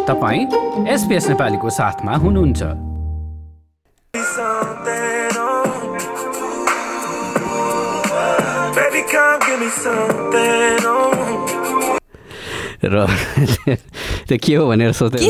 तपाईं SBS नेपालीको साथमा हुनुहुन्छ। र त्यो के हो भनेर सोच्दै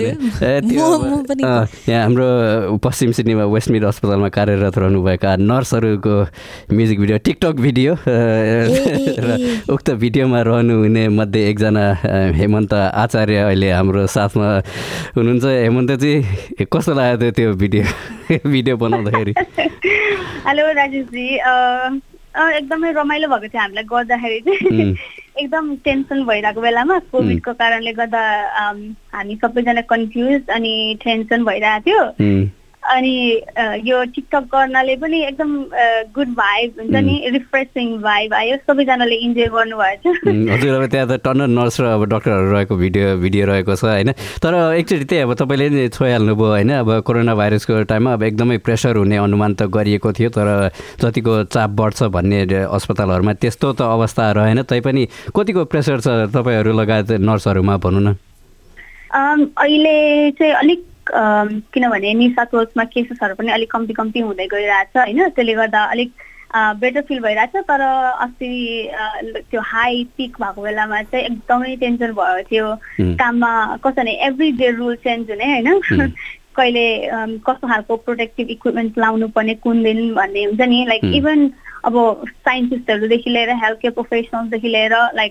यहाँ हाम्रो पश्चिम सिडनीमा वेस्टमिड अस्पतालमा कार्यरत रहनुभएका नर्सहरूको म्युजिक भिडियो टिकटक भिडियो र उक्त भिडियोमा रहनुहुने मध्ये एकजना हेमन्त आचार्य अहिले हाम्रो साथमा हुनुहुन्छ। हेमन्तजी, कस्तो लाग्यो त्यो भिडियो बनाउँदाखेरि? हेलो राजेशजी, एकदमै रमाइलो भएको थियो हामीलाई गर्दाखेरि चाहिँ। एकदम टेन्सन भइरहेको बेलामा कोभिडको कारणले गर्दा हामी सबैजना कन्फ्युज अनि टेन्सन भइरहेको थियो। अनि यो टिकटक गर्नाले पनि एकदम गुड भाइब हुन्छ नि, रिफ्रेसिङ भाइब आयो, सबैजनाले इन्जोय गर्नुभएछ। हजुर, अब त्यहाँ त टन्न नर्स र अब डक्टरहरू रहेको भिडियो रहेको छ होइन। तर एकचोटि त्यही अब तपाईँले नि छोइहाल्नुभयो होइन। अब कोरोना भाइरसको टाइममा अब एकदमै प्रेसर हुने अनुमान त गरिएको थियो, तर जतिको चाप बढ्छ भन्ने अस्पतालहरूमा त्यस्तो त अवस्था रहेन। तैपनि कतिको प्रेसर छ तपाईँहरू लगायत नर्सहरूमा भनौँ न? अहिले चाहिँ अलिक किनभने न्यू साउथ वेल्समा केसेसहरू पनि अलिक कम्ती हुँदै गइरहेछ होइन। त्यसले गर्दा अलिक बेटर फिल भइरहेछ। तर अस्ति त्यो हाई पिक भएको बेलामा चाहिँ एकदमै टेन्सन भएको थियो। काममा कस्तो भने एभ्री डे रुल चेन्ज हुने होइन। कहिले कस्तो खालको प्रोटेक्टिभ इक्विपमेन्ट लाउनु पर्ने कुन दिन भन्ने हुन्छ नि। लाइक इभन अब साइन्टिस्टहरूदेखि लिएर हेल्थ केयर प्रोफेसनल्सदेखि लिएर लाइक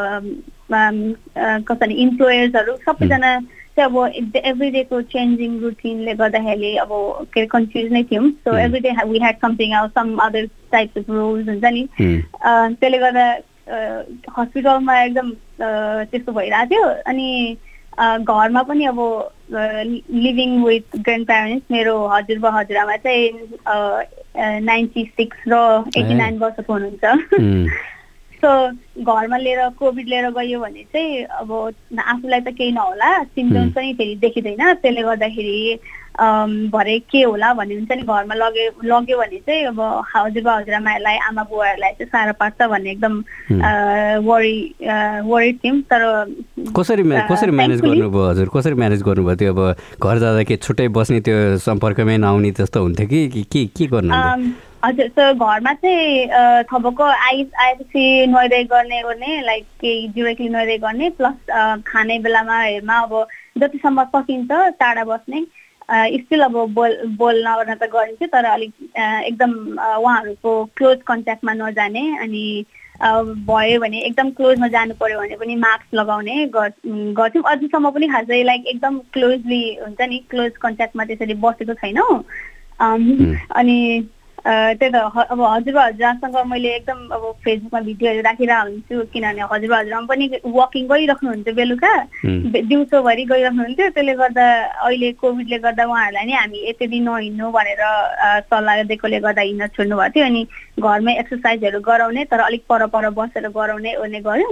कस्तो भने इम्प्लोयर्सहरू सबैजना चाहिँ अब एभ्री डेको चेन्जिङ रुटिनले गर्दाखेरि अब के अरे कन्फ्युज नै थियौँ। So every day we had something else, some other types of rules हुन्छ नि। त्यसले गर्दा हस्पिटलमा एकदम त्यस्तो भइरहेको थियो। अनि घरमा पनि अब लिभिङ विथ ग्रान्ड प्यारेन्ट्स, मेरो हजुरबा हजुरआमा चाहिँ 96 र 89 वर्षको हुनुहुन्छ। सो घरमा लिएर कोभिड लिएर गयो भने चाहिँ अब आफूलाई त केही नहोला, सिम्पटम्स पनि फेरि देखिँदैन। त्यसले गर्दाखेरि भरे के होला भन्ने हुन्छ नि। घरमा लग्यो भने चाहिँ अब हजुरबा हजुरआमाहरूलाई, आमा बुवाहरूलाई चाहिँ साह्रो पार्छ भन्ने एकदम वरिड थियौँ। तर कसरी म्यानेज गर्नुभयो हजुर? कसरी म्यानेज गर्नुभयो त्यो? अब घर जाँदा के छुट्टै बस्ने, त्यो सम्पर्कमै नआउने त्यस्तो हुन्थ्यो कि के गर्नु? हजुर, सो घरमा चाहिँ थपको आएपछि नुहाइधुवाइ गर्ने लाइक केही डिरेक्टली नुहाइधुवाइ गर्ने, प्लस खाने बेलामा हेरमा अब जतिसम्म सकिन्छ टाढा बस्ने। स्टिल अब बोल्न गर्न त गरिन्छ, तर अलिक एकदम उहाँहरूको क्लोज कन्ट्याक्टमा नजाने। अनि भयो भने एकदम क्लोजमा जानु पर्यो भने पनि मास्क लगाउने गर्थ्यौँ। अझसम्म पनि खासै लाइक एकदम क्लोजली हुन्छ नि, क्लोज कन्ट्याक्टमा त्यसरी बसेको छैनौँ। अनि त्यही त अब हजुरबा हजुरआमासँग मैले एकदम अब फेसबुकमा भिडियोहरू राखिरहेको हुन्छु, किनभने हजुरबा हजुरआमा पनि वकिङ गरिराख्नुहुन्छ, बेलुका दिउँसोभरि गइराख्नुहुन्थ्यो। त्यसले गर्दा अहिले कोभिडले गर्दा उहाँहरूलाई नि हामी यति दिन नहिँड्नु भनेर सल्लाह दिएकोले गर्दा हिँड्न छोड्नु भएको थियो। अनि घरमै एक्सर्साइजहरू गराउने, तर अलिक पर बसेर गराउने ओर्ने गऱ्यौँ।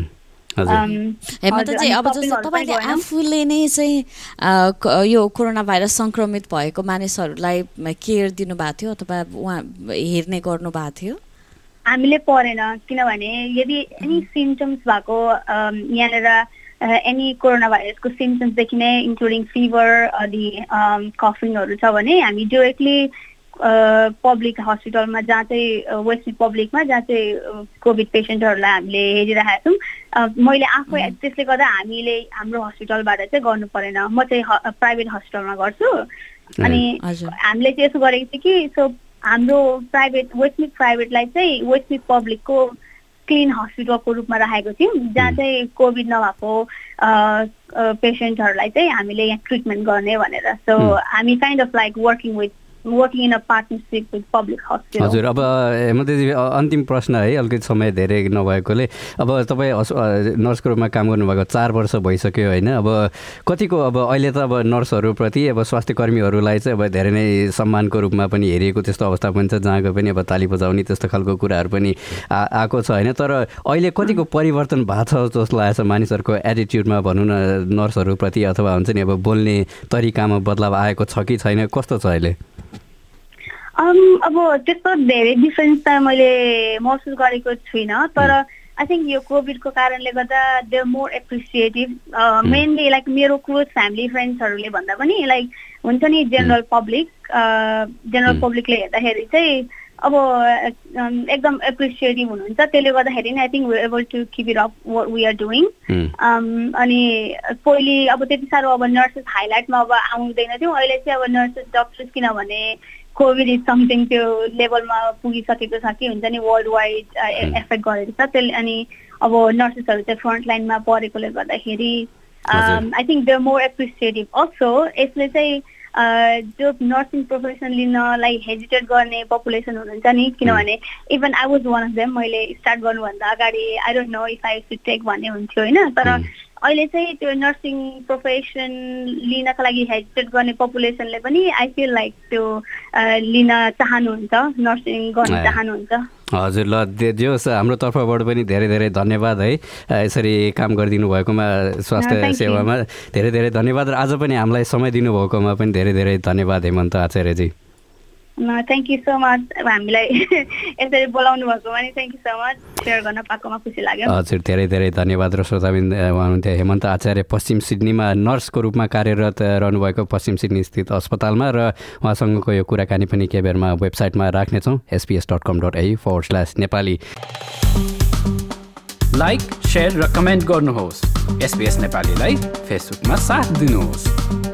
हेमन्त चाहिँ अब जस्तो तपाईँले आफूले नै चाहिँ यो कोरोना भाइरस सङ्क्रमित भएको मानिसहरूलाई केयर दिनुभएको थियो अथवा उहाँ हेर्ने गर्नुभएको थियो? हामीले परेन, किनभने यदि एनी सिम्टम्स भएको यहाँनिर एनी कोरोना भाइरसको सिम्टम्सदेखि नै इन्क्लुडिङ फिभर अनि कफिङहरू छ भने हामी डिरेक्टली पब्लिक हस्पिटलमा, जहाँ चाहिँ वेस्ट पब्लिकमा, जहाँ चाहिँ कोभिड पेसेन्टहरूलाई हामीले हेरिरहेका छौँ। मैले आफै त्यसले गर्दा हामीले हाम्रो हस्पिटलबाट चाहिँ गर्नु परेन। म चाहिँ प्राइभेट हस्पिटलमा गर्छु। अनि हामीले चाहिँ यसो गरेको थियो कि सो हाम्रो वेस्टमिड प्राइभेटलाई चाहिँ वेस्टमिड पब्लिकको क्लिन हस्पिटलको रूपमा राखेको थियौँ, जहाँ चाहिँ कोभिड नभएको पेसेन्टहरूलाई चाहिँ हामीले यहाँ ट्रिटमेन्ट गर्ने भनेर। सो हामी kind of like working in a partnership with public hospital. हजुर, अब हेमन्तजी अन्तिम प्रश्न है, अलिकति समय धेरै नभएकोले। अब तपाईँ नर्सको रूपमा काम गर्नुभएको 4 वर्ष भइसक्यो होइन। अब कतिको अब अहिले त अब नर्सहरूप्रति अब स्वास्थ्य कर्मीहरूलाई चाहिँ अब धेरै नै सम्मानको रूपमा पनि हेरिएको त्यस्तो अवस्था पनि छ, जहाँको पनि अब ताली बजाउने त्यस्तो खालको कुराहरू पनि आएको छ होइन। तर अहिले कतिको परिवर्तन भएको छ जस्तो लागेको छ मानिसहरूको एटिट्युडमा भनौँ न, नर्सहरूप्रति, अथवा हुन्छ नि अब बोल्ने तरिकामा बदलाव आएको छ कि छैन, कस्तो छ अहिले? अब त्यस्तो धेरै डिफरेन्स त मैले महसुस गरेको छुइनँ, तर आई थिङ्क यो कोभिडको कारणले गर्दा they are more appreciative mainly like मेरो क्लोज फ्यामिली फ्रेन्ड्सहरूले भन्दा पनि लाइक हुन्छ नि जेनरल पब्लिकले हेर्दाखेरि चाहिँ अब एकदम एप्रिसिएटिभ हुनुहुन्छ त्यसले गर्दाखेरि नै I think we able to keep it up what we are doing अनि पहिले अब त्यति साह्रो अब नर्सेस हाइलाइटमा अब आउँदैन थियो अहिले चाहिँ अब नर्सेस डक्टर्स किनभने कोभिड इज समथिङ त्यो लेभलमा पुगिसकेको छ कि हुन्छ नि वर्ल्ड वाइड एफेक्ट गरेको छ त्यसले अनि अब नर्सेसहरू चाहिँ फ्रन्ट लाइनमा परेकोले गर्दाखेरि I think they are more appreciative also यसले चाहिँ जो नर्सिङ प्रोफेसन लिनलाई हेजिटेट गर्ने पपुलेसन हुनुहुन्छ नि किनभने even I was one of them मैले स्टार्ट गर्नुभन्दा अगाडि I don't know if I should take भन्ने हुन्थ्यो होइन तर अहिले चाहिँ त्यो नर्सिङ प्रोफेसन लिनका लागि हेजिटेट गर्ने पपुलेसनले पनि आई फिल लाइक त्यो लिन चाहनुहुन्छ नर्सिङ गर्न चाहनुहुन्छ हजुर ल जे होस् हाम्रो तर्फबाट पनि धेरै धेरै धन्यवाद है यसरी काम गरिदिनु भएकोमा स्वास्थ्य सेवामा धेरै धेरै धन्यवाद र आज पनि हामीलाई समय दिनुभएकोमा पनि धेरै धेरै धन्यवाद Hemant Acharyaji thank you so much हामीलाई यसरी बोलाउनु भएकोमा नि thank you so much share गर्न पाएकोमा खुसी लाग्यो हजुर धेरै धेरै धन्यवाद र श्रोताबिन्द उहाँ हुनुहुन्थ्यो हेमन्त आचार्य पश्चिम सिडनीमा नर्सको रूपमा कार्यरत रहनुभएको पश्चिम सिडनी स्थित अस्पतालमा र उहाँसँगको यो कुराकानी पनि केही बेरमा वेबसाइटमा राख्नेछौँ sbs.com.au/नेपाली लाइक शेयर र कमेन्ट गर्नुहोस् SBS नेपालीलाई फेसबुकमा साथ दिनुहोस्